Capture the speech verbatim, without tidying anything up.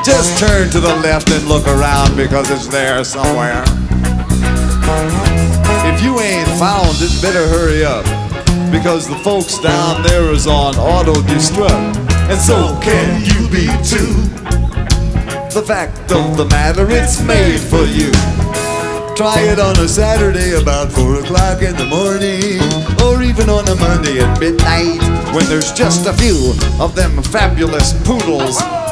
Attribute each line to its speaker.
Speaker 1: just turn to the left and look around because it's there somewhere. If you ain't found it, better hurry up, because the folks down there is on auto-destruct, and so can you be too. The fact of the matter, it's made for you. Try it on a Saturday about four o'clock in the morning, or even on a Monday at midnight, when there's just a few of them fabulous poodles